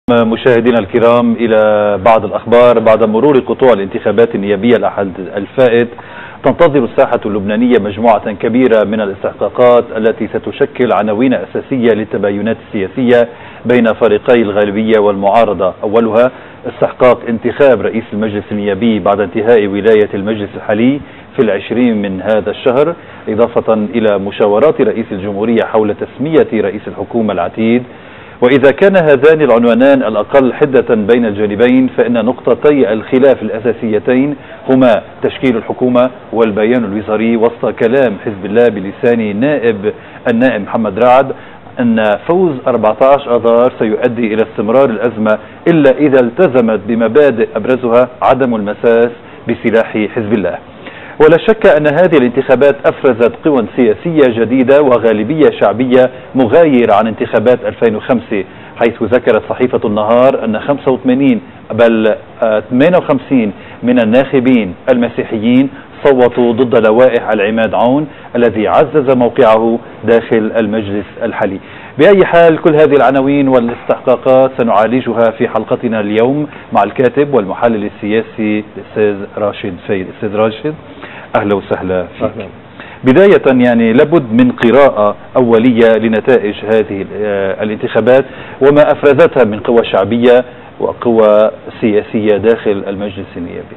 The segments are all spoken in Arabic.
مشاهدينا الكرام إلى بعض الأخبار. بعد مرور قطوع الانتخابات النيابية الأحد الفائت، تنتظر الساحة اللبنانية مجموعة كبيرة من الاستحقاقات التي ستشكل عناوين أساسية للتباينات السياسية بين فريقي الغالبية والمعارضة. أولها استحقاق انتخاب رئيس المجلس النيابي بعد انتهاء ولاية المجلس الحالي في 20 من هذا الشهر، إضافة إلى مشاورات رئيس الجمهورية حول تسمية رئيس الحكومة العتيد. وإذا كان هذان العنوانان الأقل حدة بين الجانبين، فإن نقطتي الخلاف الأساسيتين هما تشكيل الحكومة والبيان الوزاري، وسط كلام حزب الله بلسان النائب محمد رعد أن فوز 14 آذار سيؤدي إلى استمرار الأزمة إلا إذا التزمت بمبادئ أبرزها عدم المساس بسلاح حزب الله. ولا شك أن هذه الانتخابات أفرزت قوى سياسية جديدة وغالبية شعبية مغايرة عن انتخابات 2005، حيث ذكرت صحيفة النهار أن 85 بل 58 من الناخبين المسيحيين صوتوا ضد لوائح العماد عون الذي عزز موقعه داخل المجلس الحالي. بأي حال، كل هذه العناوين والاستحقاقات سنعالجها في حلقتنا اليوم مع الكاتب والمحلل السياسي الأستاذ راشد فايد. أستاذ راشد، أهلا وسهلا فيك. بداية يعني لابد من قراءة أولية لنتائج هذه الانتخابات وما أفرزتها من قوى شعبية وقوى سياسية داخل المجلس النيابي.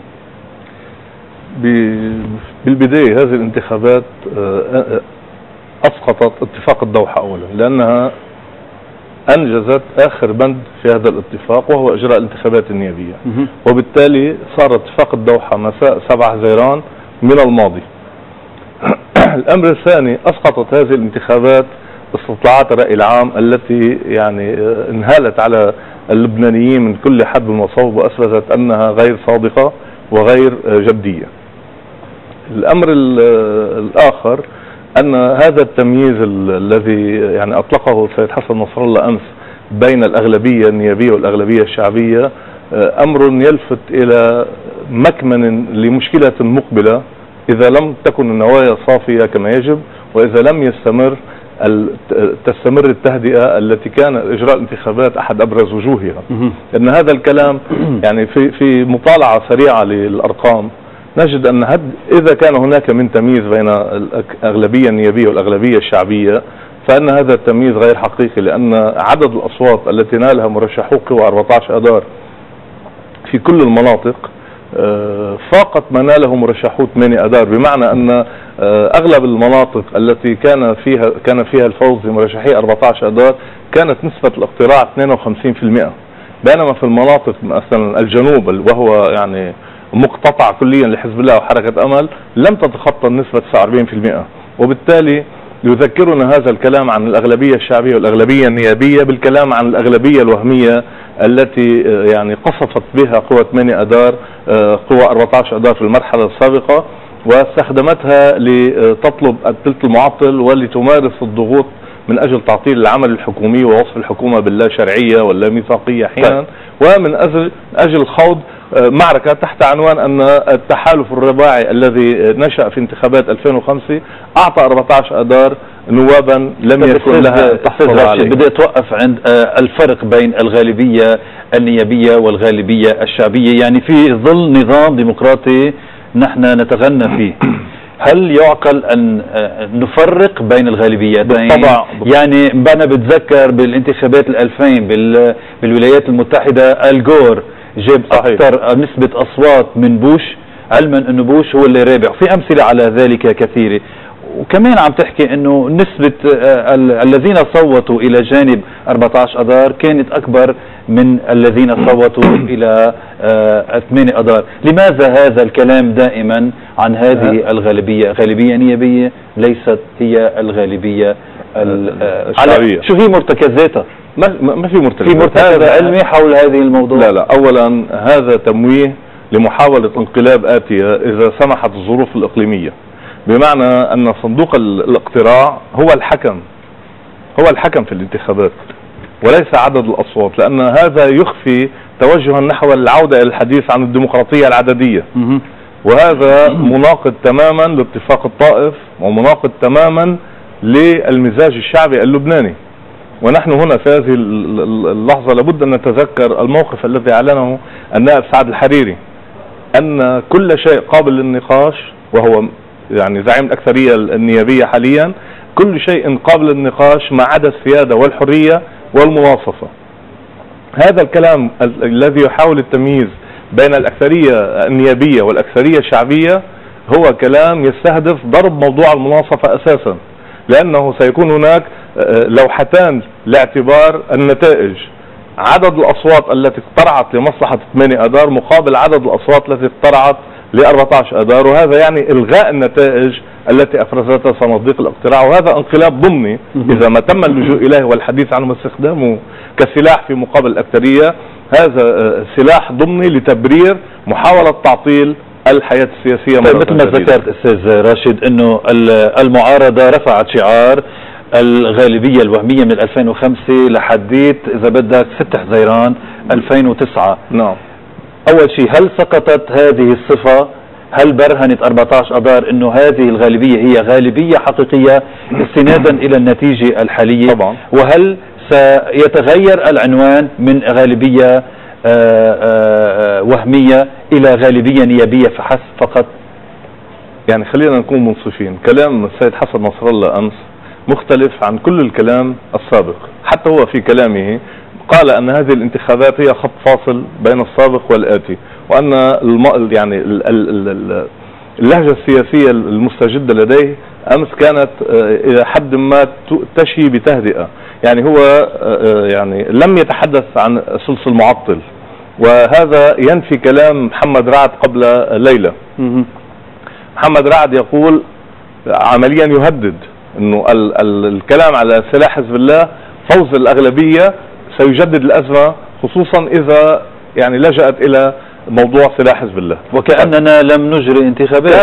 بالبداية هذه الانتخابات أسقطت اتفاق الدوحة أولا، لأنها أنجزت آخر بند في هذا الاتفاق وهو إجراء الانتخابات النيابية، وبالتالي صار اتفاق الدوحة مساء 7 حزيران من الماضي. الأمر الثاني، أسقطت هذه الانتخابات استطلاعات الرأي العام التي يعني انهالت على اللبنانيين من كل حدب وصوب، وأثبتت أنها غير صادقة وغير جدية. الأمر الآخر أن هذا التمييز الذي يعني أطلقه السيد حسن نصر الله أمس بين الأغلبية النيابية والأغلبية الشعبية أمر يلفت إلى مكمن لمشكلة مقبلة إذا لم تكن النوايا صافية كما يجب، وإذا لم تستمر التهدئة التي كان إجراء الانتخابات أحد أبرز وجوهها. أن هذا الكلام يعني في مطالعة سريعة للأرقام نجد أن إذا كان هناك من تمييز بين الأغلبية النيابية والأغلبية الشعبية، فإن هذا التمييز غير حقيقي، لأن عدد الأصوات التي نالها مرشحو قوى 14 آذار في كل المناطق فاقت ما ناله مرشحو 8 آذار، بمعنى أن أغلب المناطق التي كان فيها الفوز لمرشحي 14 آذار كانت نسبة الاقتراع 52%، بينما في المناطق مثلا الجنوب وهو يعني مقتطع كليا لحزب الله وحركة أمل لم تتخطى النسبة 49%. وبالتالي يذكرنا هذا الكلام عن الأغلبية الشعبية والأغلبية النيابية بالكلام عن الأغلبية الوهمية التي يعني قصفت بها قوى 8 آذار قوى 14 آذار في المرحلة السابقة، واستخدمتها لتطلب الثلث المعطل ولتمارس الضغوط من أجل تعطيل العمل الحكومي ووصف الحكومة باللا شرعية واللا ميثاقية أحيانا، ومن أجل خوض معركة تحت عنوان أن التحالف الرباعي الذي نشأ في انتخابات 2005 أعطى 14 آذار نوابا لم يكن لها تحصل عليه. بدي أتوقف عند الفرق بين الغالبية النيابية والغالبية الشعبية، يعني في ظل نظام ديمقراطي نحن نتغنى فيه، هل يعقل أن نفرق بين الغالبيتين؟ بالطبع. يعني أنا بتذكر بالانتخابات 2000 بالولايات المتحدة الجور جاب أكثر نسبة أصوات من بوش، علما أنه بوش هو اللي رابع. في أمثلة على ذلك كثيرة. وكمان عم تحكي أنه نسبة الذين صوتوا إلى جانب 14 آذار كانت أكبر من الذين صوتوا إلى 8 آذار. لماذا هذا الكلام دائما عن هذه الغالبية؟ غالبية نيابية ليست هي الغالبية الشعبية. شو هي مرتكزاتها؟ ما في مرتكز. في مرتكز علمي حول هذه الموضوع؟ لا، أولا هذا تمويه لمحاولة انقلاب آتية إذا سمحت الظروف الإقليمية، بمعنى أن صندوق الاقتراع هو الحكم في الانتخابات وليس عدد الأصوات، لأن هذا يخفي توجها نحو العودة إلى الحديث عن الديمقراطية العددية، وهذا مناقض تماما لاتفاق الطائف ومناقض تماما للمزاج الشعبي اللبناني. ونحن هنا في هذه اللحظة لابد أن نتذكر الموقف الذي أعلنه النائب سعد الحريري، أن كل شيء قابل للنقاش، وهو يعني زعيم الأكثرية النيابية حاليا، كل شيء قابل للنقاش ما عدا السيادة والحرية والمواصفة. هذا الكلام الذي يحاول التمييز بين الأكثرية النيابية والأكثرية الشعبية هو كلام يستهدف ضرب موضوع المناصفة أساسا، لأنه سيكون هناك لوحتان لاعتبار النتائج: عدد الأصوات التي اقترعت لمصلحة 8 آذار مقابل عدد الأصوات التي اقترعت ل 14 آذار، وهذا يعني إلغاء النتائج التي أفرزتها صناديق الاقتراع، وهذا انقلاب ضمني إذا ما تم اللجوء إليه والحديث عنه واستخدامه كسلاح في مقابل الأكثرية. هذا سلاح ضمني لتبرير محاولة تعطيل الحياة السياسية. طيب، مثل ما ذكرت أستاذ راشد أنه المعارضة رفعت شعار الغالبية الوهمية من 2005 لحديت إذا بدك 6 حزيران 2009. نعم. أول شيء، هل سقطت هذه الصفة؟ هل برهنت 14 آذار أنه هذه الغالبية هي غالبية حقيقية استنادا إلى النتيجة الحالية؟ طبعا. وهل سيتغير العنوان من غالبية وهمية إلى غالبية نيابية فقط؟ يعني خلينا نكون منصفين، كلام السيد حسن نصر الله أمس مختلف عن كل الكلام السابق. حتى هو في كلامه قال أن هذه الانتخابات هي خط فاصل بين السابق والآتي، وأن يعني اللهجة السياسية المستجدة لديه أمس كانت إلى حد ما تشي بتهدئة. يعني هو يعني لم يتحدث عن ثلث المعطل، وهذا ينفي كلام محمد رعد قبل ليلة. محمد رعد يقول عمليا يهدد انه الكلام على سلاح حزب الله فوز الأغلبية سيجدد الأزمة، خصوصا إذا يعني لجأت إلى موضوع سلاح حزب الله، وكأننا لم نجري انتخابات.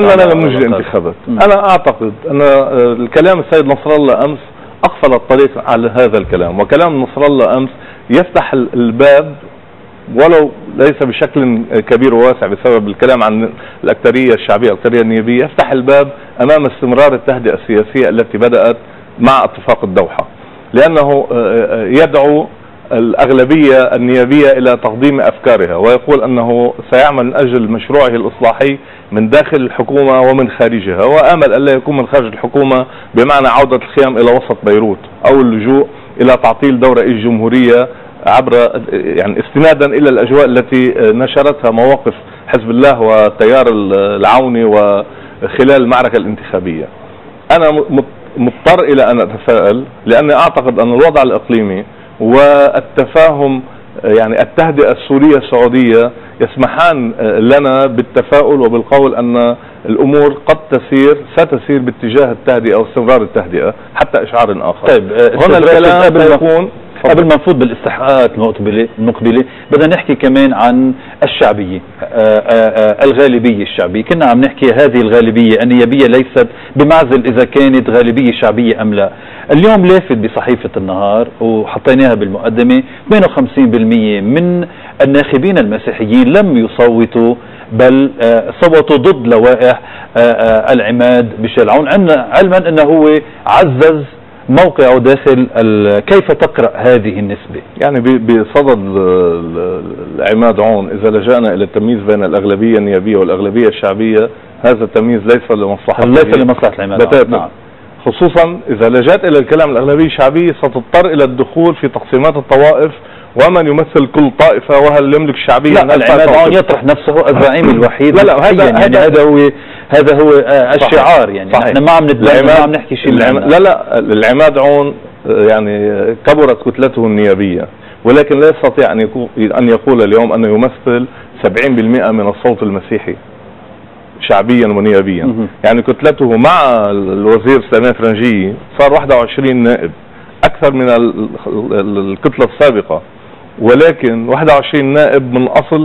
أنا أعتقد أن الكلام السيد نصر الله أمس أقفل الطريق على هذا الكلام، وكلام نصر الله أمس يفتح الباب ولو ليس بشكل كبير وواسع بسبب الكلام عن الأكثرية الشعبية الأكثرية النيابية، يفتح الباب أمام استمرار التهدئة السياسية التي بدأت مع اتفاق الدوحة، لأنه يدعو الأغلبية النيابية إلى تقديم أفكارها، ويقول أنه سيعمل من أجل مشروعه الإصلاحي من داخل الحكومة ومن خارجها، وآمل ألا يكون من خارج الحكومة بمعنى عودة الخيام إلى وسط بيروت أو اللجوء إلى تعطيل دور رئيس الجمهورية عبر يعني استنادا إلى الأجواء التي نشرتها مواقف حزب الله والتيار العوني وخلال المعركة الانتخابية. أنا مضطر إلى أن أتفائل، لأني أعتقد أن الوضع الإقليمي والتفاهم يعني التهدئة السورية السعودية يسمحان لنا بالتفاؤل وبالقول أن الأمور قد ستسير باتجاه التهدئة واستمرار التهدئة حتى إشعار آخر. طيب، هنا الكلام سيكون قبل ما نفوت بالاستحقاقات المقبلة بدنا نحكي كمان عن الشعبية، الغالبية الشعبية. كنا عم نحكي هذه الغالبية النيابية ليست بمعزل إذا كانت غالبية شعبية أم لا. اليوم لافت بصحيفة النهار وحطيناها بالمقدمة 52% من الناخبين المسيحيين لم يصوتوا، بل صوتوا ضد لوائح العماد بشير العون، علما أنه هو عزز موقعه داخل. كيف تقرأ هذه النسبة؟ يعني بصدد العماد عون إذا لجأنا إلى التمييز بين الأغلبية النيابية والأغلبية الشعبية، هذا التمييز ليس لمصلحة العماد. نعم. خصوصا إذا لجأت إلى الكلام الأغلبية الشعبية ستضطر إلى الدخول في تقسيمات الطوائف ومن يمثل كل طائفة وهل يملك الشعبية. لا، العماد عون يطرح نفسه الزعيم الوحيد. لا يعني هذا هو الشعار. يعني نحن ما عم نحكي شيء. لا العماد عون يعني كبرت كتلته النيابية، ولكن لا يستطيع أن يقول اليوم أنه يمثل 70% من الصوت المسيحي شعبيا ونيابيا. يعني كتلته مع الوزير سليمان فرنجي صار 21 نائب، أكثر من الكتلة السابقة، ولكن 21 نائب من أصل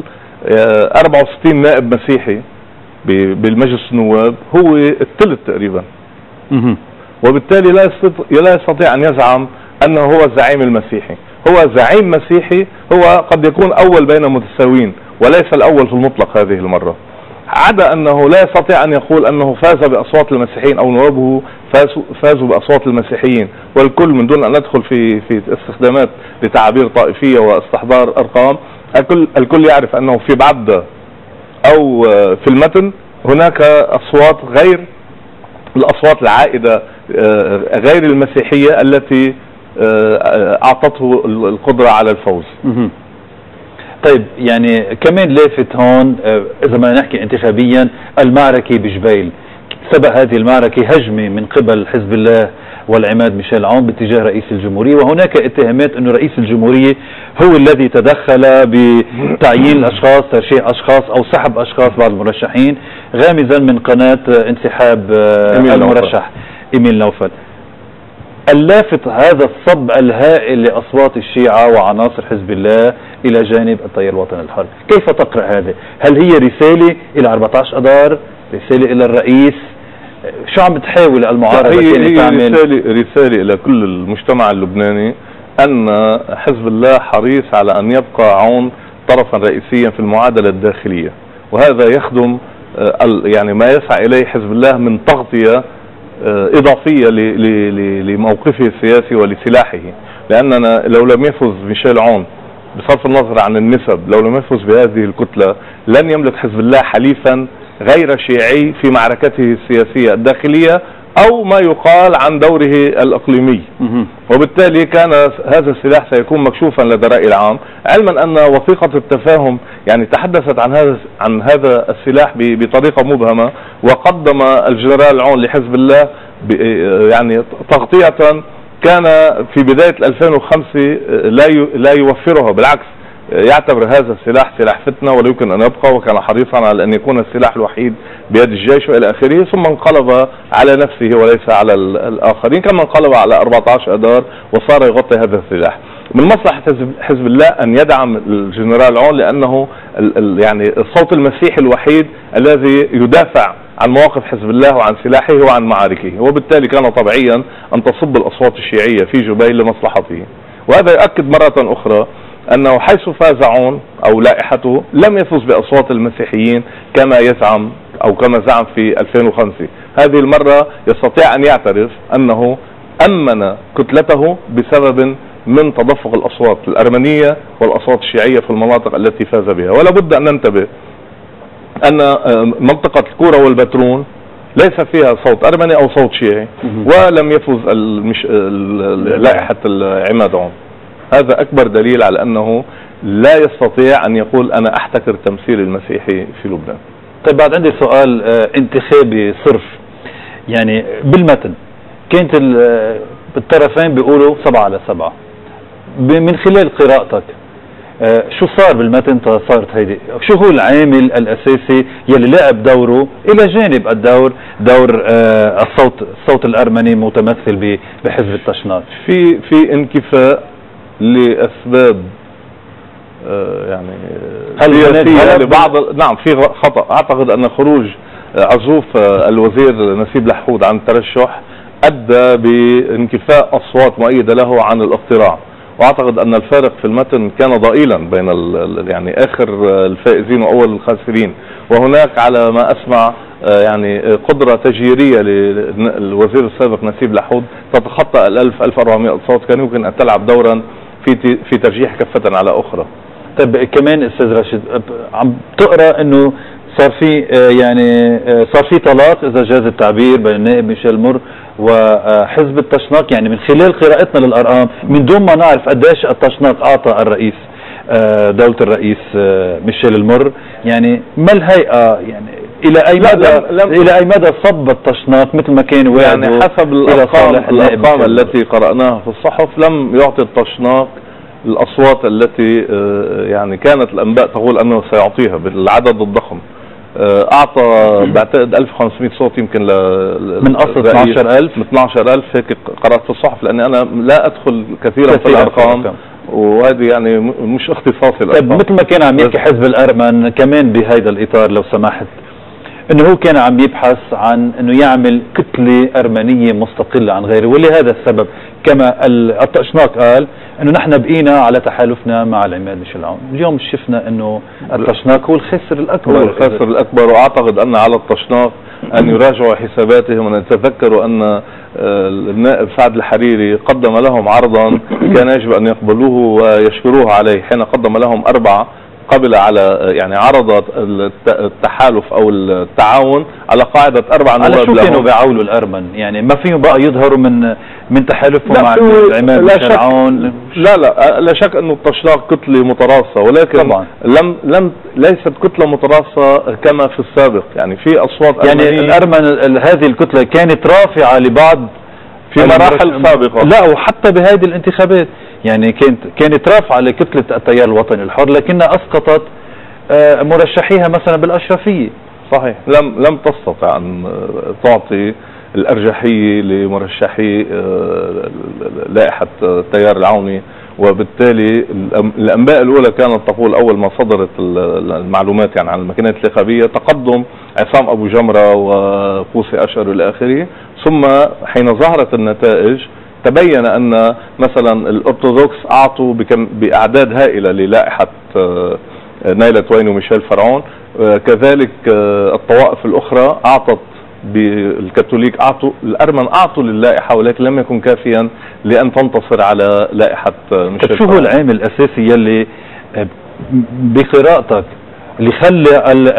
64 نائب مسيحي بالمجلس النواب، هو الثلث تقريبا. وبالتالي لا يستطيع أن يزعم أنه هو الزعيم المسيحي. هو زعيم مسيحي، هو قد يكون أول بين متساوين وليس الأول في المطلق هذه المرة، عدا أنه لا يستطيع أن يقول أنه فاز بأصوات المسيحيين أو نوابه فازوا بأصوات المسيحيين، والكل من دون أن ندخل في استخدامات لتعابير طائفية واستحضار أرقام، الكل يعرف أنه في بعد أو في المتن هناك أصوات غير الأصوات العائدة غير المسيحية التي أعطته القدرة على الفوز. طيب يعني كمان لافت هون إذا ما نحكي انتخابيا المعركة بجبيل، سبق هذه المعركة هجمة من قبل حزب الله والعماد ميشيل عون باتجاه رئيس الجمهورية، وهناك اتهامات أنه رئيس الجمهورية هو الذي تدخل بتعيين الأشخاص، ترشيح أشخاص أو سحب أشخاص بعض المرشحين، غامزا من قناة انسحاب المرشح إيميل نوفل. اللافت هذا الصب الهائل لأصوات الشيعة وعناصر حزب الله إلى جانب التيار الوطني الحر، كيف تقرأ هذا؟ هل هي رسالة إلى 14 أذار؟ رسالة إلى الرئيس؟ شو عم بتحاول المعارضة هي تعمل؟ رسالة إلى كل المجتمع اللبناني أن حزب الله حريص على أن يبقى عون طرفا رئيسيا في المعادلة الداخلية، وهذا يخدم يعني ما يسعى إليه حزب الله من تغطية إضافية لموقفه السياسي ولسلاحه. لأننا لو لم يفز ميشيل عون بصرف النظر عن النسب، لو لم يفز بهذه الكتلة لن يملك حزب الله حليفا غير شيعي في معركته السياسية الداخلية أو ما يقال عن دوره الإقليمي، وبالتالي كان هذا السلاح سيكون مكشوفا لدى الرأي العام، علما أن وثيقة التفاهم يعني تحدثت عن هذا السلاح بطريقة مبهمة، وقدم الجنرال عون لحزب الله يعني تغطية كان في بداية 2005 لا يوفرها، بالعكس يعتبر هذا السلاح سلاح فتنة ولا يمكن أن يبقى، وكان حريصا على أن يكون السلاح الوحيد بيد الجيش وإلى آخره، ثم انقلب على نفسه وليس على الآخرين، كما انقلب على 14 أذار وصار يغطي هذا السلاح. من مصلحة حزب الله أن يدعم الجنرال عون، لأنه يعني الصوت المسيحي الوحيد الذي يدافع عن مواقف حزب الله وعن سلاحه وعن معاركه، وبالتالي كان طبيعيا أن تصب الأصوات الشيعية في جبيل لمصلحته. وهذا يؤكد مرة أخرى أنه حيث فاز عون أو لائحته لم يفز بأصوات المسيحيين كما يزعم أو كما زعم في 2005. هذه المرة يستطيع أن يعترف أنه أمن كتلته بسبب من تدفق الأصوات الأرمنية والأصوات الشيعية في المناطق التي فاز بها. ولا بد أن ننتبه أن منطقة الكورة والبترون ليس فيها صوت أرمني أو صوت شيعي، ولم يفز لائحة العماد عون. هذا أكبر دليل على أنه لا يستطيع أن يقول أنا أحتكر تمثيل المسيحي في لبنان. طيب بعد عندي سؤال انتخابي صرف، يعني بالمتن كانت الطرفين بيقولوا 7-7، من خلال قراءتك شو صار بالمتن صارت هيدي؟ شو هو العامل الأساسي يلي لعب دوره إلى جانب دور الصوت الأرمني متمثل بحزب التشناق؟ في انكفاء لأسباب يعني سياسية لبعض. نعم في خطأ. أعتقد أن خروج عزوف الوزير نسيب لحود عن الترشح أدى بانكفاء أصوات مؤيدة له عن الاقتراع، وأعتقد أن الفارق في المتن كان ضئيلا بين يعني آخر الفائزين وأول الخاسرين، وهناك على ما أسمع يعني قدرة تجيرية للوزير السابق نسيب لحود تتخطى 1400 صوت، كان يمكن أن تلعب دورا في ترجيح كفة على أخرى. طيب كمان أستاذ راشد عم تقرأ أنه صار في طلاق إذا جاز التعبير بين النائب ميشيل مر وحزب التشناق، يعني من خلال قراءتنا للأرقام من دون ما نعرف قديش التشناق أعطى الرئيس دولة الرئيس ميشيل المر، يعني ما الهيئة يعني إلى أي مدى صب التشناق مثل ما كان وعده؟ يعني حسب الأرقام التي قرأناها في الصحف لم يعطي التشناق الأصوات التي يعني كانت الأنباء تقول أنه سيعطيها بالعدد الضخم. أعطى بعتقد 1500 صوت يمكن من أصل 12,000 من 12,000 هيك قرأت في الصحف، لأني أنا لا أدخل كثيرا في الأرقام وهذه يعني مش اختصاصي الأرقام. طيب مثل ما كان عم يحكي حزب الأرمن كمان بهذا الإطار لو سمحت، انه هو كان عم يبحث عن انه يعمل كتلة أرمنية مستقلة عن غيره، ولهذا السبب كما التشناق قال انه نحن بقينا على تحالفنا مع العماد ميشيل عون. اليوم شفنا انه الطشناق هو الخاسر الاكبر. هو الخاسر الاكبر، واعتقد ان على الطشناق ان يراجعوا حساباتهم، وان يتذكروا ان النائب سعد الحريري قدم لهم عرضا كان يجب ان يقبلوه ويشكروه عليه، حين قدم لهم 4 قبل على يعني عرض التحالف او التعاون على قاعدة 4 نواب. على شو كانوا بيعولوا الارمن؟ يعني ما فيهم بقى يظهروا من تحالفهم مع العماد ميشيل عون؟ لا شك انه الطشناق كتلة متراصة، ولكن طبعا ليست كتلة متراصة كما في السابق. يعني في اصوات يعني الارمن هذه الكتلة كانت رافعة لبعض في مراحل سابقة، لا وحتى بهذه الانتخابات يعني كانت رافعة لكتلة التيار الوطني الحر، لكنها اسقطت مرشحيها مثلا بالاشرفية. صحيح، لم تستطع ان تعطي الارجحية لمرشحي لائحة التيار العوني، وبالتالي الانباء الاولى كانت تقول اول ما صدرت المعلومات يعني عن الماكينات الانتخابية تقدم عصام ابو جمرة وقوسي اشهر الى اخره، ثم حين ظهرت النتائج تبين ان مثلا الارثوذكس اعطوا باعداد هائلة للائحة نايلة تويني وميشيل فرعون، كذلك الطوائف الاخرى اعطت، بالكاثوليك اعطوا، الارمن اعطوا للائحة، ولكن لم يكن كافيا لان تنتصر على لائحة ميشيل فرعون. شو هو العامل الاساسي يلي بقراءتك اللي خلى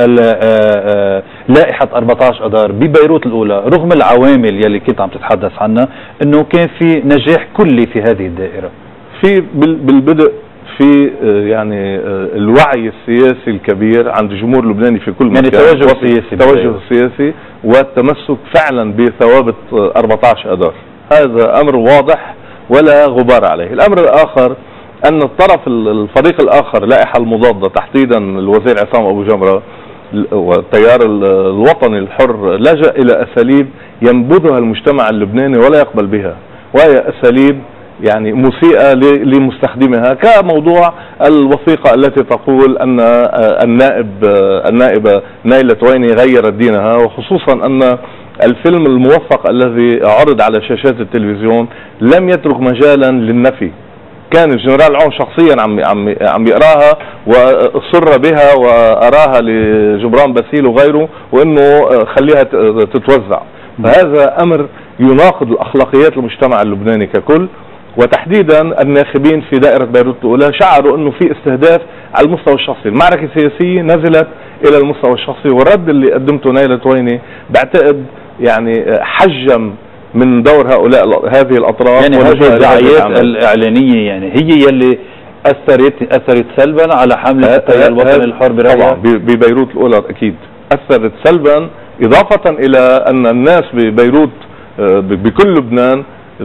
لائحة 14 اذار ببيروت الاولى رغم العوامل يلي كنت عم تتحدث عنها انه كان في نجاح كلي في هذه الدائرة؟ في بالبدء في يعني الوعي السياسي الكبير عند الجمهور اللبناني في كل مكان، يعني توجه سياسي والتمسك فعلا بثوابت 14 اذار، هذا امر واضح ولا غبار عليه. الامر الاخر ان الفريق الاخر لائحة المضادة تحديدا الوزير عصام ابو جمرة والتيار الوطني الحر لجأ الى اساليب ينبذها المجتمع اللبناني ولا يقبل بها، وهي اساليب يعني مسيئة لمستخدمها، كموضوع الوثيقة التي تقول ان النائبة نايلة تويني غيرت دينها، وخصوصا ان الفيلم الموثق الذي عرض على شاشات التلفزيون لم يترك مجالا للنفي. كان الجنرال عون شخصيا عم يقراها وصر بها واراها لجبران باسيل وغيره، وانه خليها تتوزع. فهذا امر يناقض الاخلاقيات المجتمع اللبناني ككل، وتحديدا الناخبين في دائرة بيروت الأولى شعروا أنه في استهداف على المستوى الشخصي. المعركة السياسية نزلت إلى المستوى الشخصي، والرد اللي قدمته نايلة تويني بعتقد يعني حجم من دور هذه الأطراف. يعني هذه الدعايات الإعلانية يعني هي يلي أثرت سلبا على حملة التيار الوطني الحر برأيك؟ طبعا ببيروت الأولى أكيد أثرت سلبا، إضافة إلى أن الناس ببيروت بكل لبنان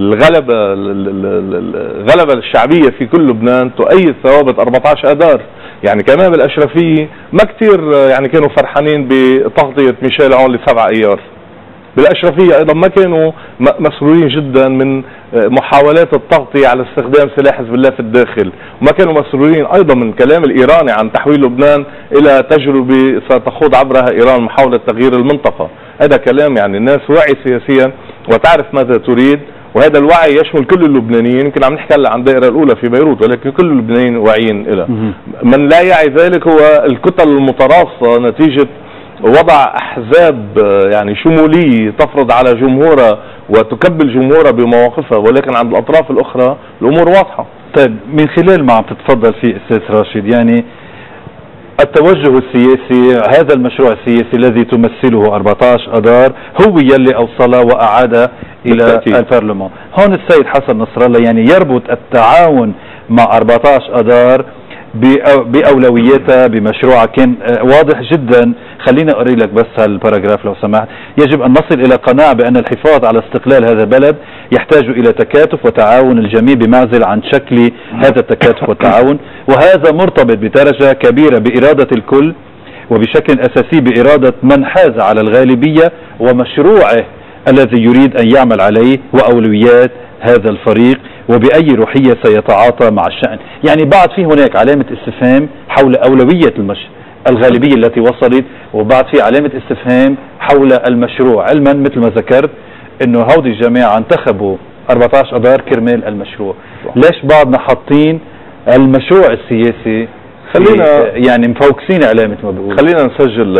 الغلبة الشعبية في كل لبنان تؤيد ثوابت 14 اذار. يعني كمان بالاشرفية ما كتير يعني كانوا فرحانين بتغطية ميشيل عون ل7 ايار. بالاشرفية ايضا ما كانوا مسرورين جدا من محاولات التغطية على استخدام سلاح حزب الله في الداخل، وما كانوا مسرورين ايضا من كلام الايراني عن تحويل لبنان الى تجربة ستخوض عبرها ايران محاولة تغيير المنطقة. هذا كلام يعني الناس واعي سياسيا وتعرف ماذا تريد، وهذا الوعي يشمل كل اللبنانيين. يمكن عم نحكي عن الدائرة الأولى في بيروت، ولكن كل اللبنانيين واعيين إلى. من لا يعي ذلك هو الكتل المتراصة نتيجة وضع أحزاب يعني شمولية تفرض على جمهورها وتكبل جمهورها بمواقفها، ولكن عند الأطراف الأخرى الأمور واضحة. طيب من خلال ما عم تتفضل فيه أستاذ راشد، يعني التوجه السياسي، هذا المشروع السياسي الذي تمثله 14 اذار هو يلي اوصله واعاد الى البرلمان. هون السيد حسن نصر الله يعني يربط التعاون مع 14 اذار باولوياتها بمشروع كان واضح جدا. خليني اقري لك بس هالباراجراف لو سمحت. يجب ان نصل الى قناعه بان الحفاظ على استقلال هذا البلد يحتاج الى تكاتف وتعاون الجميع بمعزل عن شكل هذا التكاتف والتعاون، وهذا مرتبط بدرجه كبيره باراده الكل وبشكل اساسي باراده من حاز على الغالبيه ومشروعه الذي يريد ان يعمل عليه واولويات هذا الفريق وبأي روحية سيتعاطى مع الشأن. يعني بعد في هناك علامة استفهام حول أولوية الغالبية التي وصلت، وبعد في علامة استفهام حول المشروع، علما مثل ما ذكرت انه هودي الجماعة انتخبوا 14 اذار كرمال المشروع. ليش بعضنا حاطين المشروع السياسي خلينا يعني مفوكسين عليه مثل ما بيقولوا؟ خلينا نسجل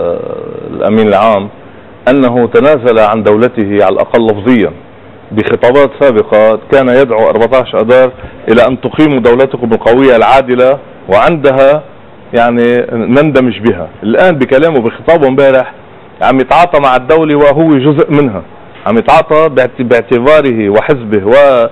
الامين العام انه تنازل عن دولته على الاقل لفظيا بخطابات سابقة، كان يدعو 14 اذار الى ان تقيموا دولتكم القوية العادلة وعندها يعني نندمج بها. الان بكلامه بخطابه امبارح عم يتعاطى مع الدولة وهو جزء منها، عم يتعاطى باعتباره وحزبه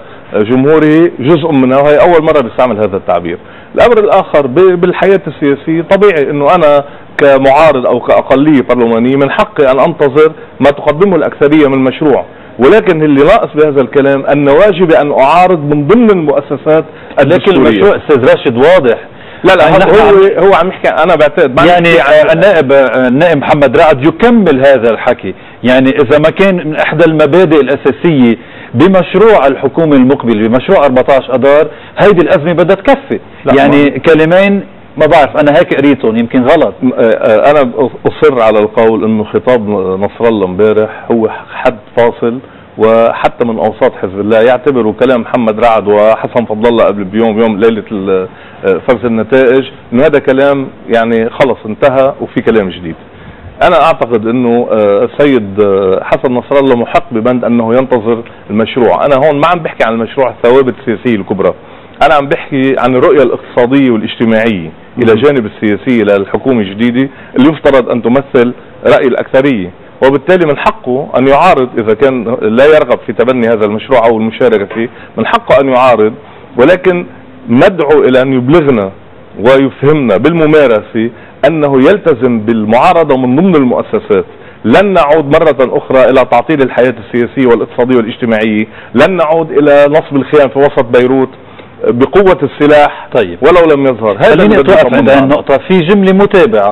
وجمهوره جزء منها، وهي اول مرة بيستعمل هذا التعبير. الامر الاخر بالحياة السياسية طبيعي انه انا كمعارض او كاقلية برلمانية من حقي ان انتظر ما تقدمه الاكثرية من مشروع، ولكن اللي ناقص بهذا الكلام ان واجبي ان اعارض من ضمن المؤسسات الدستورية. لكن المشروع استاذ راشد واضح. لا هو عم يحكي، انا بعتقد يعني النائب محمد رعد يكمل هذا الحكي، يعني اذا ما كان من احدى المبادئ الاساسيه بمشروع الحكومه المقبل بمشروع 14 اذار هيدي الازمه بدها تكفي، يعني كلمين ما بعرف انا هيك قريتهم يمكن غلط. انا اصر على القول انه خطاب نصر الله امبارح هو حد فاصل، وحتى من اوساط حزب الله يعتبروا كلام محمد رعد وحسن فضل الله قبل بيوم ليله فرز النتائج انه هذا كلام يعني خلص انتهى وفي كلام جديد. انا اعتقد انه السيد حسن نصر الله محق ببند انه ينتظر المشروع. انا هون ما عم بحكي عن المشروع الثوابت السياسيه الكبرى، انا عم بحكي عن الرؤيه الاقتصاديه والاجتماعيه الى جانب السياسيه للحكومه الجديده اللي يفترض ان تمثل راي الاكثريه، وبالتالي من حقه ان يعارض اذا كان لا يرغب في تبني هذا المشروع او المشاركه فيه، من حقه ان يعارض، ولكن ندعو الى ان يبلغنا ويفهمنا بالممارسه انه يلتزم بالمعارضه من ضمن المؤسسات. لن نعود مرة أخرى إلى تعطيل الحياة السياسية والاقتصادية والاجتماعية، لن نعود إلى نصب الخيام في وسط بيروت بقوة السلاح. طيب ولو لم يظهر هذا. خليني أتوقف عند هذه النقطة في جملة متابعة،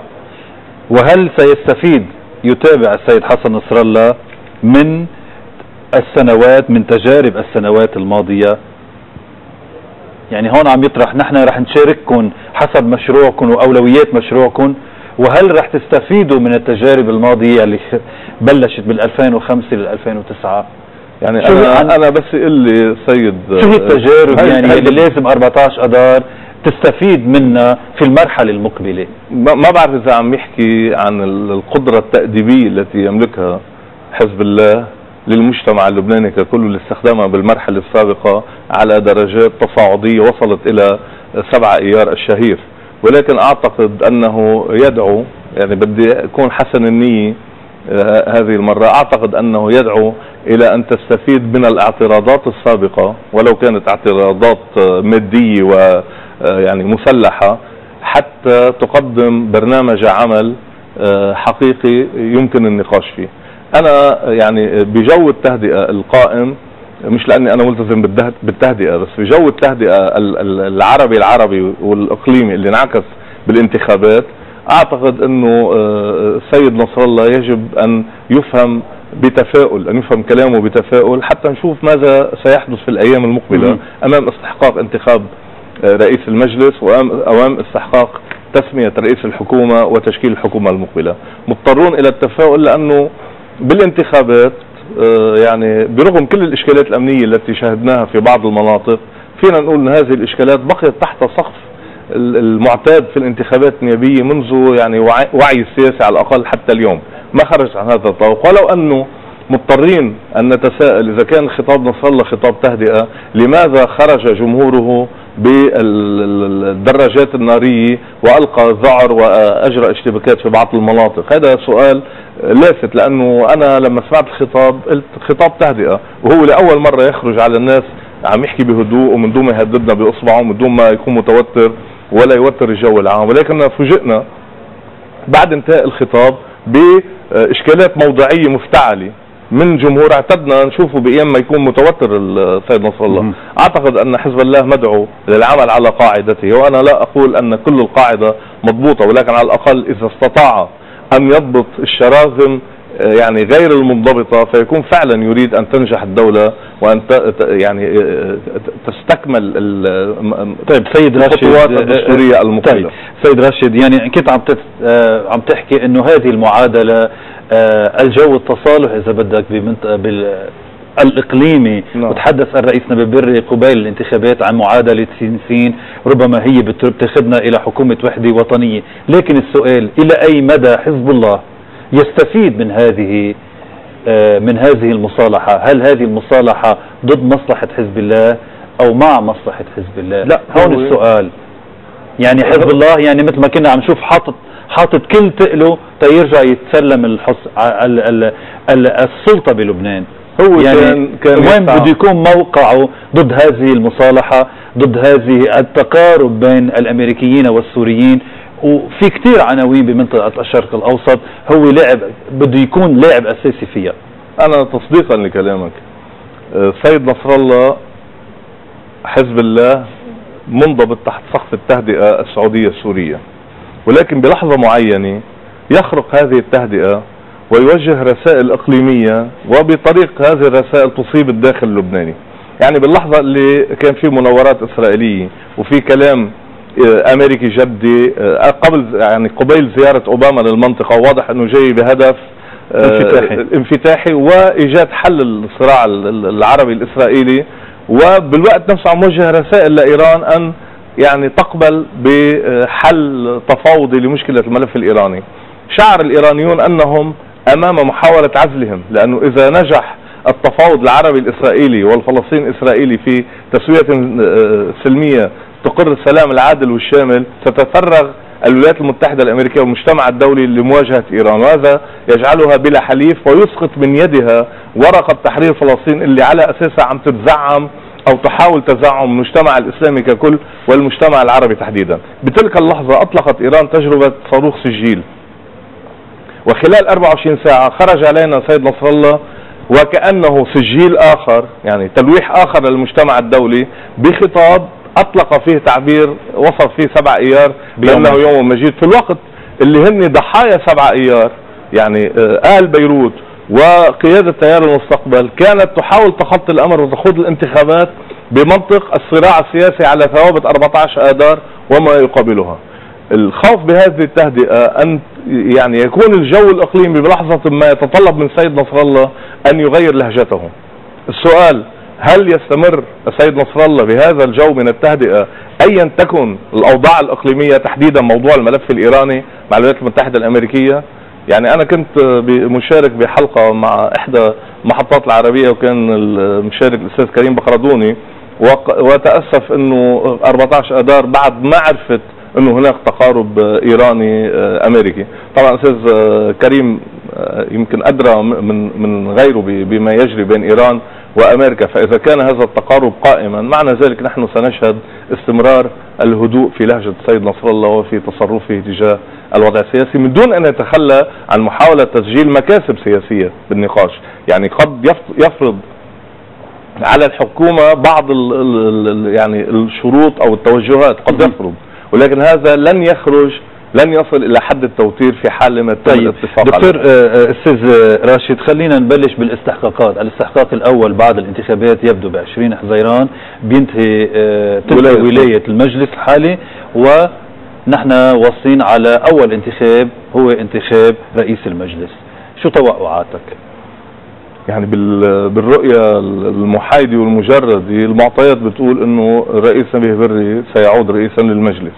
وهل يتابع السيد حسن نصر الله من السنوات، من تجارب السنوات الماضية؟ يعني هون عم يطرح نحن رح نشارككم حسب مشروعكم وأولويات مشروعكم، وهل رح تستفيدوا من التجارب الماضية اللي بلشت بال 2005 لل 2009؟ يعني أنا بس يقول لي سيد شو هي التجارب يعني اللي لازم 14 اذار تستفيد منها في المرحلة المقبلة؟ ما بعرف إذا عم يحكي عن القدرة التأديبية التي يملكها حزب الله للمجتمع اللبناني ككل اللي استخدمها بالمرحلة السابقة على درجات تصاعدية وصلت إلى 7 ايار الشهير، ولكن أعتقد أنه يدعو، يعني بدي أكون حسن النية هذه المرة، أعتقد أنه يدعو إلى أن تستفيد من الاعتراضات السابقة ولو كانت اعتراضات مادية ويعني مسلحة حتى تقدم برنامج عمل حقيقي يمكن النقاش فيه. أنا يعني بجو التهدئة القائم، مش لأني أنا ملتزم بالتهدئة، بس بجو التهدئة العربي والإقليمي اللي انعكس بالانتخابات، أعتقد أنه السيد نصر الله يجب أن يفهم بتفاؤل، أن يفهم كلامه بتفاؤل حتى نشوف ماذا سيحدث في الأيام المقبلة أمام استحقاق انتخاب رئيس المجلس وأمام استحقاق تسمية رئيس الحكومة وتشكيل الحكومة المقبلة. مضطرون إلى التفاؤل لأنه بالانتخابات يعني برغم كل الإشكالات الأمنية التي شاهدناها في بعض المناطق، فينا نقول أن هذه الإشكالات بقيت تحت سقف المعتاد في الانتخابات النيابية منذ يعني وعي السياسي على الأقل حتى اليوم، ما خرج عن هذا الطوق. ولو أنه مضطرين أن نتساءل إذا كان خطاب نصر الله خطاب تهدئة، لماذا خرج جمهوره بالدراجات النارية وألقى الذعر وأجرى اشتباكات في بعض المناطق؟ هذا سؤال لافت، لأنه أنا لما سمعت الخطاب قلت خطاب تهدئة، وهو لأول مرة يخرج على الناس عم يحكي بهدوء ومن دون ما يهددنا بإصبعه ومن دون ما يكون متوتر ولا يوتر الجو العام. ولكن فوجئنا بعد انتهاء الخطاب بإشكالات موضعية مفتعلة من جمهور اعتدنا نشوفه بأيام ما يكون متوتر السيد نصر الله. أعتقد أن حزب الله مدعو للعمل على قاعدته، وأنا لا أقول أن كل القاعدة مضبوطة، ولكن على الأقل إذا استطاع أن يضبط الشراذم يعني غير المنضبطة فيكون فعلا يريد أن تنجح الدولة وأن يعني تستكمل طيب سيد راشد الخطوات الدستورية المقبلة. طيب سيد راشد، يعني كنت عم تحكي إنه هذه المعادلة الجو التصالح إذا بدك الإقليمي. وتحدث الرئيس نبيل بري قبيل الانتخابات عن معادلة سين ربما هي بتاخذنا إلى حكومة وحدة وطنية. لكن السؤال إلى أي مدى حزب الله يستفيد من هذه المصالحة؟ هل هذه المصالحة ضد مصلحة حزب الله أو مع مصلحة حزب الله؟ لا، هون السؤال. يعني حزب الله يعني مثل ما كنا عم نشوف حاطط كل تقله تيرجع يتسلم السلطة بلبنان. هو يعني كان وين بده يكون موقعه ضد هذه المصالحة، ضد هذه التقارب بين الأمريكيين والسوريين؟ وفي كتير عناوين بمنطقة الشرق الأوسط هو بده يكون لاعب أساسي فيها. أنا تصديقا لكلامك، سيد نصر الله حزب الله منضبط تحت سقف التهدئة السعودية السورية، ولكن بلحظة معينة يخرق هذه التهدئة ويوجه رسائل إقليمية، وبطريق هذه الرسائل تصيب الداخل اللبناني. يعني باللحظة اللي كان في مناورات إسرائيلية وفي كلام أمريكي جدي قبيل زيارة أوباما للمنطقة، واضح أنه جاي بهدف انفتاحي وإيجاد حل الصراع العربي الإسرائيلي، وبالوقت نفسه عم وجه رسائل لإيران أن يعني تقبل بحل تفاوضي لمشكلة الملف الإيراني. شعر الإيرانيون أنهم أمام محاولة عزلهم، لأنه إذا نجح التفاوض العربي الإسرائيلي والفلسطيني الإسرائيلي في تسوية سلمية تقر السلام العادل والشامل، ستتفرغ الولايات المتحدة الأمريكية والمجتمع الدولي لمواجهة إيران، وهذا يجعلها بلا حليف ويسقط من يدها ورقة تحرير فلسطين اللي على أساسها عم تتزعم أو تحاول تزعم المجتمع الإسلامي ككل والمجتمع العربي تحديدا. بتلك اللحظة أطلقت إيران تجربة صاروخ سجيل، وخلال 24 ساعة خرج علينا سيد نصر الله وكأنه سجيل آخر، يعني تلويح آخر للمجتمع الدولي بخطاب أطلق فيه تعبير وصف فيه 7 أيار بأنه يوم مجيد، في الوقت اللي هن ضحايا 7 أيار. يعني آل بيروت وقيادة تيار المستقبل كانت تحاول تخطي الأمر وتخوض الانتخابات بمنطق الصراع السياسي على ثوابت 14 آذار وما يقابلها. الخوف بهذه التهدئة أن يعني يكون الجو الإقليمي بلحظة ما يتطلب من سيد نصر الله أن يغير لهجته. السؤال: هل يستمر السيد نصر الله بهذا الجو من التهدئة أيا تكن الأوضاع الإقليمية، تحديدا موضوع الملف الإيراني مع الولايات المتحدة الأمريكية؟ يعني أنا كنت مشارك بحلقة مع إحدى محطات العربية، وكان المشارك الأستاذ كريم بخردوني، وتأسف أنه 14 آذار بعد ما عرفت أنه هناك تقارب إيراني أمريكي. طبعا الأستاذ كريم يمكن أدرى من غيره بما يجري بين إيران وأمريكا، فإذا كان هذا التقارب قائما معنى ذلك نحن سنشهد استمرار الهدوء في لهجة السيد نصر الله وفي تصرفه تجاه الوضع السياسي، من دون أن يتخلى عن محاولة تسجيل مكاسب سياسية بالنقاش. يعني قد يفرض على الحكومة بعض يعني الشروط أو التوجهات، قد يفرض، ولكن هذا لن يصل إلى حد التوتير في حال ما تم الاتفاق. دكتور أستاذ راشد، خلينا نبلش بالاستحقاقات. الاستحقاق الأول بعد الانتخابات يبدو ب20 حزيران، بينتهي ولاية المجلس الحالي، ونحن واصلين على أول انتخاب هو انتخاب رئيس المجلس. شو توقعاتك؟ يعني بالرؤية المحايدة والمجردة المعطيات بتقول انه الرئيس نبيه بري سيعود رئيسا للمجلس،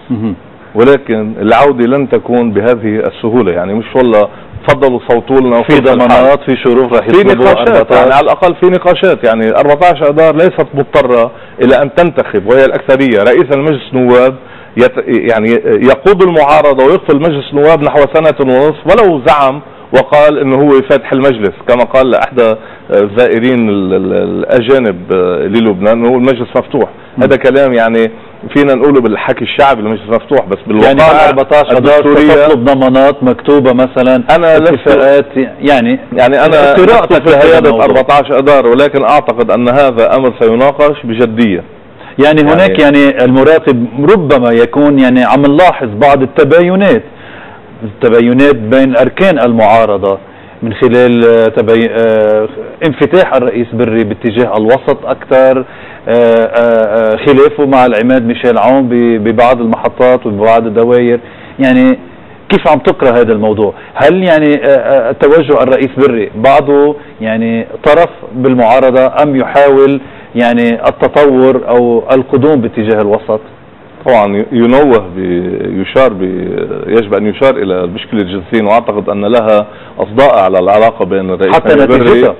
ولكن العودة لن تكون بهذه السهولة. يعني مش والله تفضلوا صوتوا لنا في ضمانات، في شروط، رح في نقاشات، يعني على الأقل في نقاشات. يعني 14 آذار ليست مضطرة إلى أن تنتخب وهي الأكثرية رئيس المجلس نواب يعني يقود المعارضة ويقفل مجلس النواب نحو 1.5 سنة، ولو زعم وقال انه هو فاتح المجلس، كما قال لأحدى الزائرين الأجانب للبنان انه المجلس مفتوح. هذا كلام يعني فينا نقوله بالحكي الشعبي المجلس مفتوح، بس بالواقع يعني 14 آذار تطلب ضمانات مكتوبة مثلا، انا اتفاقات، يعني انا قراءتي في هيئة 14 آذار، ولكن اعتقد ان هذا امر سيناقش بجدية. يعني هناك يعني المراقب ربما يكون يعني عم نلاحظ بعض التباينات بين أركان المعارضة من خلال انفتاح الرئيس بري باتجاه الوسط أكثر، خلافه مع العماد ميشيل عون ببعض المحطات وببعض الدوائر. يعني كيف عم تقرأ هذا الموضوع؟ هل يعني توجه الرئيس بري بعضه يعني طرف بالمعارضة أم يحاول يعني التطور أو القدوم باتجاه الوسط؟ طبعا يجب ان يشار الى المشكله الجنسيه، واعتقد ان لها اصداء على العلاقه بين الرئيس حتى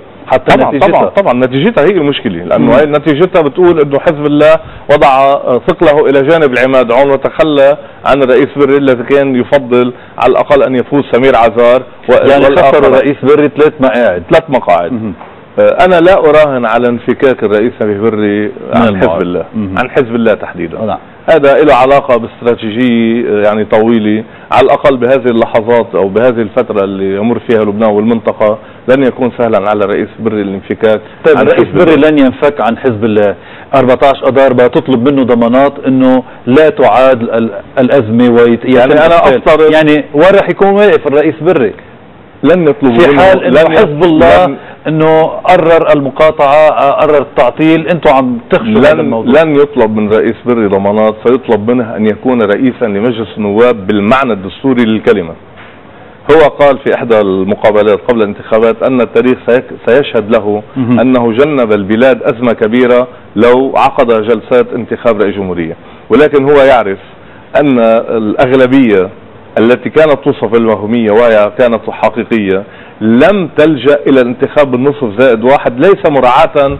طبعا نتيجتها هي المشكله، لانه هي نتيجتها بتقول انه حزب الله وضع ثقله الى جانب العماد عون وتخلى عن الرئيس بري الذي كان يفضل على الاقل ان يفوز سمير عزار يعني خسر الرئيس بري 3 مقاعد. انا لا اراهن على انفكاك الرئيس سمير بري عن حزب الله، عن حزب الله تحديدا. هذا له علاقة باستراتيجية يعني طويلة، على الأقل بهذه اللحظات أو بهذه الفترة اللي يمر فيها لبنان والمنطقة لن يكون سهلا على الرئيس بري الانفكاك. طيب الرئيس بري لن ينفك عن حزب الله. 14 أذار بتطلب منه ضمانات أنه لا تعاد الأزمة يعني أنا أفترض يعني وين رح يكون واقف الرئيس بري؟ لن يطلب في حال انه حزب الله انه قرر المقاطعة، قرر التعطيل، انتم عم تخشوا هذا الموضوع. لن يطلب من رئيس بري ضمانات، سيطلب منه ان يكون رئيسا لمجلس النواب بالمعنى الدستوري للكلمة. هو قال في احدى المقابلات قبل الانتخابات ان التاريخ سيشهد له انه جنب البلاد ازمة كبيرة لو عقد جلسات انتخاب رئيس جمهورية، ولكن هو يعرف ان الاغلبية التي كانت توصف بالوهمية وهي كانت حقيقية لم تلجأ إلى الانتخاب بالنصف زائد واحد، ليس مراعاة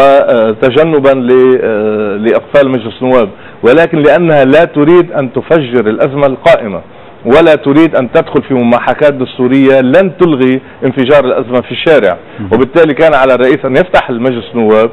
وتجنبا لإقفال مجلس النواب، ولكن لأنها لا تريد أن تفجر الأزمة القائمة ولا تريد أن تدخل في مماحكات دستورية لن تلغي انفجار الأزمة في الشارع. وبالتالي كان على الرئيس أن يفتح المجلس النواب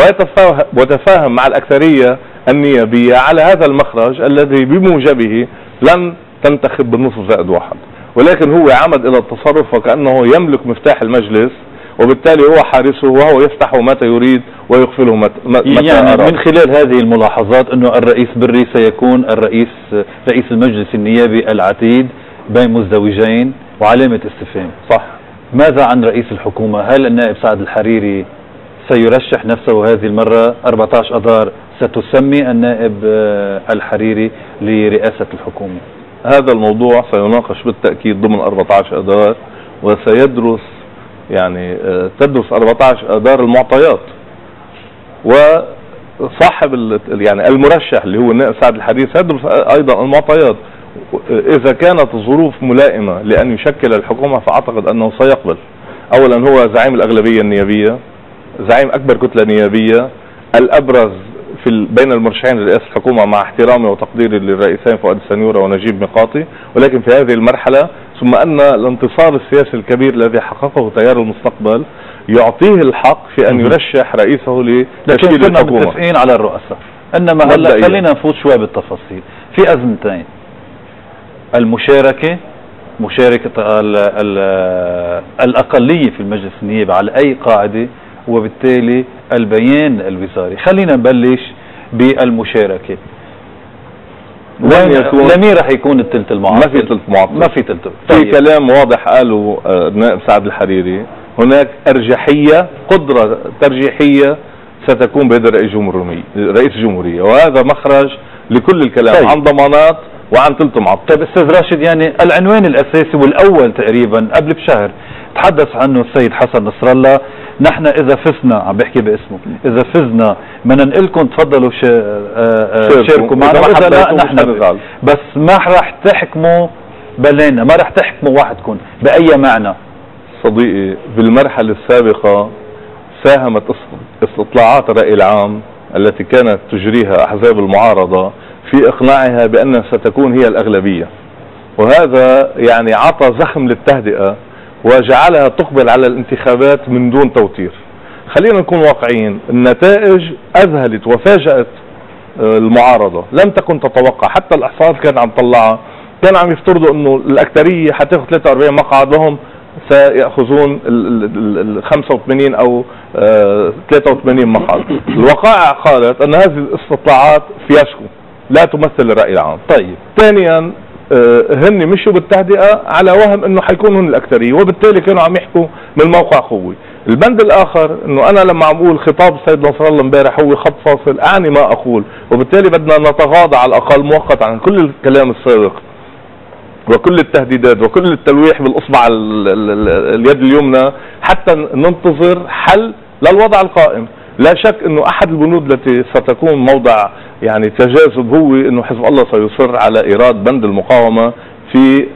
ويتفاهم مع الأكثرية النيابية على هذا المخرج الذي بموجبه لن تنتخب بالنصف زائد واحد، ولكن هو عمد الى التصرف وكأنه يملك مفتاح المجلس، وبالتالي هو حارسه وهو يفتحه متى يريد ويقفله متى يعني أراد. من خلال هذه الملاحظات انه الرئيس بري سيكون رئيس المجلس النيابي العتيد بين مزدوجين وعلامة استفهام. صح. ماذا عن رئيس الحكومة؟ هل النائب سعد الحريري سيرشح نفسه هذه المرة؟ 14 أذار ستسمي النائب الحريري لرئاسة الحكومة. هذا الموضوع سيناقش بالتأكيد ضمن 14 أذار، وسيدرس يعني تدرس 14 أذار المعطيات، وصاحب يعني المرشح اللي هو النائب سعد الحريري سيدرس أيضا المعطيات. إذا كانت الظروف ملائمة لأن يشكل الحكومة فأعتقد أنه سيقبل. أولا هو زعيم الأغلبية النيابية، زعيم أكبر كتلة نيابية، الأبرز بين المرشحين لرئاسة الحكومة مع احترامي وتقديري للرئيسين فؤاد السنيورة ونجيب ميقاتي، ولكن في هذه المرحلة ثم أن الانتصار السياسي الكبير الذي حققه تيار المستقبل يعطيه الحق في أن يرشح رئيسه لتشكيل الحكومة. لكن متفقين على الرؤساء، إنما هلا خلينا نفوت شوي بالتفاصيل. في أزمتين، المشاركة، مشاركة الأقلية في المجلس النيابي على أي قاعدة، وبالتالي البيان الوزاري. خلينا نبلش بالمشاركة. لمين رح يكون الثلث المعطل؟ ما في ثلث معطل، ما في ثلث. في كلام واضح قاله النائب سعد الحريري، هناك أرجحية، قدرة ترجيحية ستكون بيد رئيس الجمهورية، وهذا مخرج لكل الكلام عن ضمانات وعن ثلث معطل. طيب استاذ راشد، يعني العنوان الأساسي والأول تقريبا قبل بشهر تحدث عنه السيد حسن نصر الله، نحن إذا فزنا، عم بحكي باسمه، إذا فزنا بدنا نقلكم تفضلوا شاركوا معنا، إذا لا نحن بس ما رح تحكموا بلينا، ما رح تحكموا وحدكم بأي معنى. صديقي، بالمرحلة السابقة ساهمت استطلاعات الرأي العام التي كانت تجريها أحزاب المعارضة في إقناعها بأنها ستكون هي الأغلبية، وهذا يعني عطى زخم للتهدئة وجعلها تقبل على الانتخابات من دون توتير. خلينا نكون واقعيين، النتائج أذهلت وفاجأت المعارضة، لم تكن تتوقع. حتى الإحصاءات كانت عم تطلعها، كانوا عم يفترضوا انه الأكثرية حتاخذ 43 مقعد وهم سيأخذون ال 85 أو 83 مقعد. الوقائع قالت أن هذه الاستطلاعات فياسكو لا تمثل الرأي العام. طيب، ثانيا هن مشوا بالتهدئة على وهم انه حيكونوا هن الأكثرية، وبالتالي كانوا عم يحكوا من موقع قوي. البند الآخر انه انا لما عم اقول خطاب السيد نصر الله امبارح هو خط فاصل، اعني ما اقول، وبالتالي بدنا نتغاضى على الأقل مؤقتا عن كل الكلام السابق وكل التهديدات وكل التلويح بالاصبع اليد اليمنى حتى ننتظر حل للوضع القائم. لا شك انه احد البنود التي ستكون موضع يعني تجاذب هو انه حزب الله سيصر على ايراد بند المقاومة في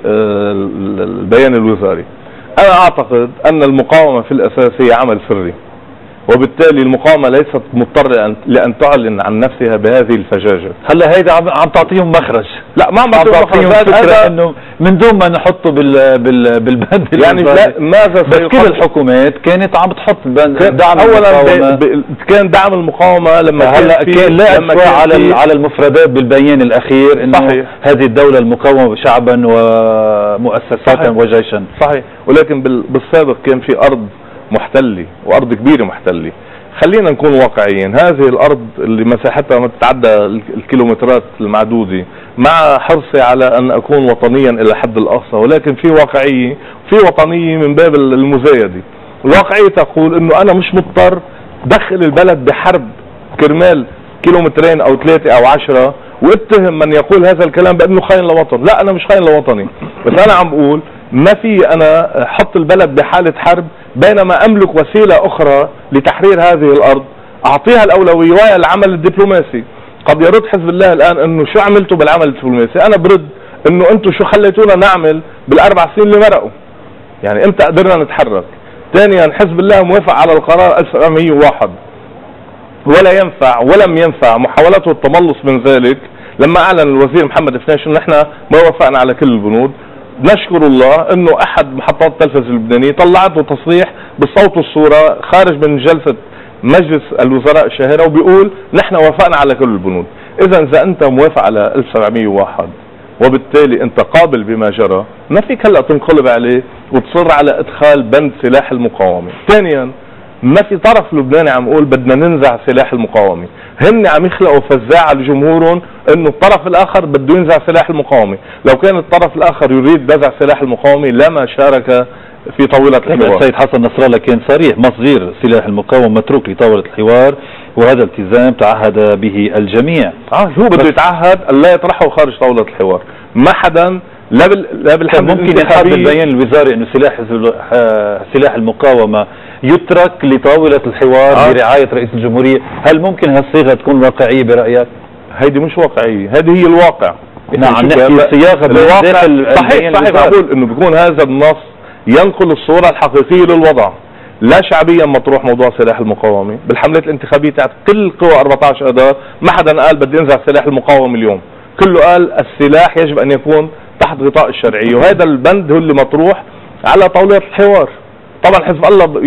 البيان الوزاري. انا اعتقد ان المقاومة في الاساس هي عمل سري، وبالتالي المقاومة ليست مضطرة لأن تعلن عن نفسها بهذه الفجاجة. هلا هيدا عم تعطيهم مخرج. لا ما عم تعطيهم مخرج، هذا انه من دون ما نحطه بالبند يعني ماذا بس كل الحكومات كانت عم تحط دعم اولا كان دعم المقاومة لما هلا كان لاعب على المفردات بالبيان الاخير انه صحيح. هذه الدولة المقاومة شعبا ومؤسسات وجيشا. صحيح، ولكن بالسابق كان في ارض محتلة وارض كبيرة محتلة. خلينا نكون واقعيين، هذه الارض اللي مساحتها ما تتعدى الكيلومترات المعدودة، مع حرصي على ان اكون وطنيا الى حد الاقصى، ولكن في واقعية في وطنية من باب المزايدة. الواقعية تقول انه انا مش مضطر دخل البلد بحرب كرمال كيلومترين او 3 او 10 واتهم من يقول هذا الكلام بانه خاين لوطن. لا، انا مش خاين لوطني، بس انا عم بقول ما في انا حط البلد بحالة حرب بينما املك وسيلة اخرى لتحرير هذه الارض اعطيها الاولوية وهي العمل الدبلوماسي. قد يرد حزب الله الان انه شو عملتوا بالعمل الدبلوماسي؟ انا برد انه انتم شو خليتونا نعمل بالاربع سنين اللي مرقوا؟ يعني امتى قدرنا نتحرك؟ ثانيا، حزب الله موافق على القرار 1701 ولا ينفع ولم ينفع محاولته التملص من ذلك لما اعلن الوزير محمد فناش انه نحن ما وافقنا على كل البنود. نشكر الله انه احد محطات التلفزة اللبنانية طلعته تصريح بالصوت والصورة خارج من جلسة مجلس الوزراء الشهيرة وبيقول نحن وافقنا على كل البنود. اذا انت موافق على 1701 وبالتالي انت قابل بما جرى، ما فيك هلا تنقلب عليه وتصر على ادخال بند سلاح المقاومة. ثانيا، ما في طرف لبناني عم يقول بدنا ننزع سلاح المقاومة، هن عم يخلقوا فزاعة لجمهورهم انه الطرف الاخر بده ينزع سلاح المقاومة. لو كان الطرف الاخر يريد نزع سلاح المقاومة لما شارك في طاولة الحوار. السيد حسن نصر الله كان صريح، مصدر سلاح المقاومة متروك لطاولة الحوار وهذا التزام تعهد به الجميع. هو بده يتعهد لا يطرحه خارج طاولة الحوار. ما حدا لا بالحمد ممكن ينحط بالبيان الوزاري انه سلاح المقاومة يترك لطاولة الحوار برعاية رئيس الجمهورية. هل ممكن هالصيغة تكون واقعية برأيك؟ هيدي مش واقعية، هذه هي الواقع. نعم، نحكي صياغة الواقع. صحيح بقول انه بيكون هذا النص ينقل الصورة الحقيقية للوضع. لا شعبيا مطروح موضوع سلاح المقاومة بالحملات الانتخابية تاعت كل القوى 14 اذار، ما حدا قال بدي انزع سلاح المقاومة اليوم، كله قال السلاح يجب ان يكون تحت غطاء الشرعية، وهذا البند هو اللي مطروح على طاولة الحوار. طبعا حزب الله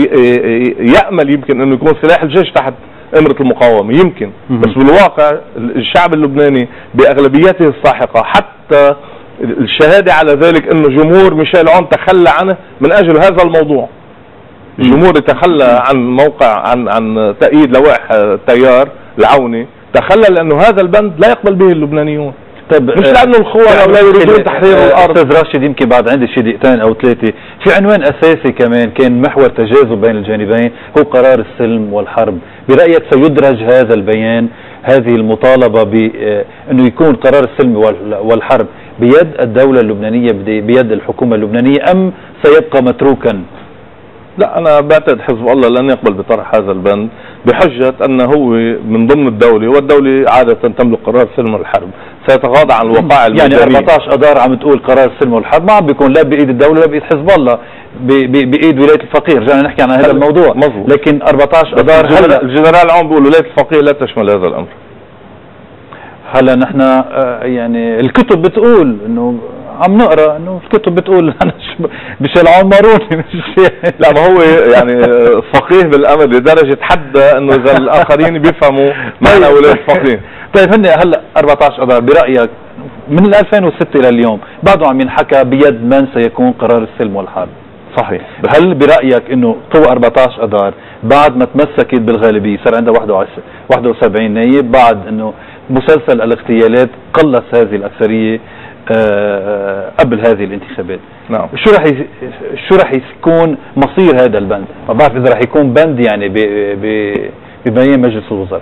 يأمل يمكن انه يكون سلاح الجيش تحت امرة المقاومة يمكن، بس بالواقع الشعب اللبناني باغلبيته الساحقة حتى الشهادة على ذلك انه جمهور ميشيل عون تخلى عنه من اجل هذا الموضوع. الجمهور تخلى عن موقع عن تأييد لوائح التيار العوني، تخلى لانه هذا البند لا يقبل به اللبنانيون. طيب مش لانه الخونة لا يريدون تحرير الارض. استاذ راشد، يمكن بعد عندي شي دقيقتين او 3، في عنوان اساسي كمان كان محور تجاذب بين الجانبين هو قرار السلم والحرب. برايك سيدرج هذا البيان، هذه المطالبة بانه يكون قرار السلم والحرب بيد الدولة اللبنانية بيد الحكومة اللبنانية ام سيبقى متروكا؟ لا، انا بعتقد حزب الله لن يقبل بطرح هذا البند بحجة انه هو من ضمن الدولة، والدولة عادة تملك قرار السلم والحرب، سيتغاضى عن الوقائع يعني 14 اذار عم تقول قرار السلم والحرب ما عم بيكون لا بايد الدولة لا بايد حزب الله، بايد ولاية الفقيه. رجعنا نحكي عن هذا الموضوع. مظبوط. لكن 14 اذار هلا الجنرال عون بيقول ولاية الفقيه لا تشمل هذا الامر. هلا نحن يعني الكتب بتقول انه عم نقرا انه الكتب بتقول انا ميشيل عون ماروني لا، ما هو يعني فقيه بالامر لدرجه حتى انه اذا الاخرين بيفهموا معنى ولايه الفقيه. طيب هن هلا 14 اذار برايك من 2006 الى اليوم بعده عم ينحكى بيد من سيكون قرار السلم والحرب؟ صحيح. هل برايك انه قوى 14 اذار بعد ما تمسكت بالغالبيه صار عندها 71 نايب، بعد انه مسلسل الاغتيالات قلص هذه الاكثريه قبل هذه الانتخابات، نعم، شو رح يكون مصير هذا البند؟ ما بعرف اذا رح يكون بند يعني ببيان مجلس الوزراء.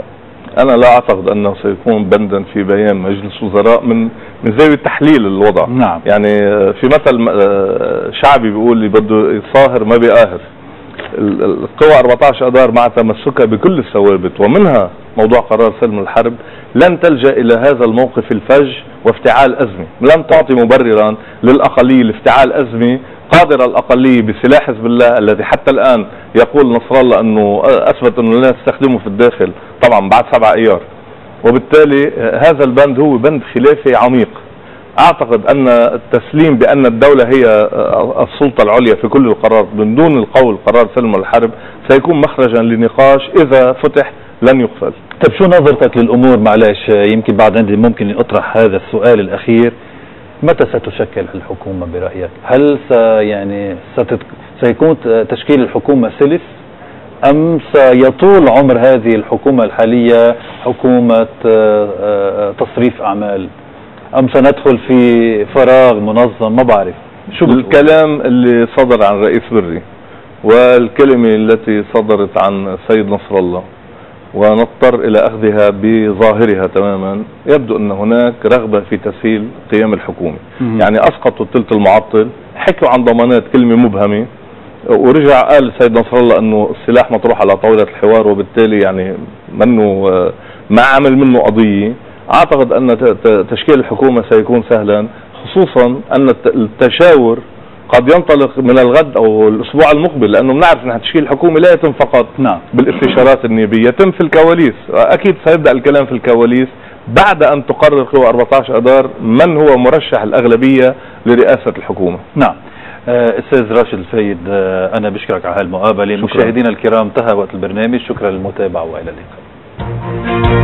أنا لا أعتقد أنه سيكون بندا في بيان مجلس وزراء من زاوية تحليل الوضع. نعم. يعني في مثل شعبي بيقول اللي بده يصاهر ما بيقاهر. القوى 14 أذار مع تمسكها بكل الثوابت ومنها موضوع قرار سلم الحرب لن تلجأ إلى هذا الموقف الفج وافتعال أزمة، لن تعطي مبررا للأقلية لافتعال أزمة قادرة الأقلية بسلاح حزب الله الذي حتى الآن يقول نصر الله أنه أثبت أنه لا يستخدمه في الداخل طبعا بعد 7 أيار. وبالتالي هذا البند هو بند خلافي عميق. أعتقد أن التسليم بأن الدولة هي السلطة العليا في كل القرار من دون القول قرار سلم الحرب سيكون مخرجا لنقاش إذا فتح لن يقفل. طيب شو نظرتك للأمور؟ معلش يمكن بعد عندي ممكن أطرح هذا السؤال الأخير، متى ستشكل الحكومة برأيك؟ هل سيكون تشكيل الحكومة سلس أم سيطول عمر هذه الحكومة الحالية حكومة تصريف أعمال، أم سندخل في فراغ منظم؟ ما بعرف شو الكلام اللي صدر عن رئيس بري والكلمة التي صدرت عن سيد نصر الله ونضطر إلى أخذها بظاهرها تماما. يبدو أن هناك رغبة في تسهيل قيام الحكومة. يعني أسقطوا الثلث المعطل، حكوا عن ضمانات كلمة مبهمة، ورجع قال سيد نصر الله أنه السلاح مطروح على طاولة الحوار وبالتالي يعني منه ما عمل منه قضية. أعتقد أن تشكيل الحكومة سيكون سهلا، خصوصا أن التشاور قد ينطلق من الغد أو الأسبوع المقبل، لأنه بنعرف أن تشكيل الحكومة لا يتم فقط بالاستشارات النيابية، يتم في الكواليس. أكيد سيبدأ الكلام في الكواليس بعد أن تقرر قوى 14 أذار من هو مرشح الأغلبية لرئاسة الحكومة. نعم. أستاذ راشد الفايد، أنا بشكرك على هالمقابلة. مشاهدينا الكرام، انتهى وقت البرنامج. شكرا للمتابعة وإلى اللقاء.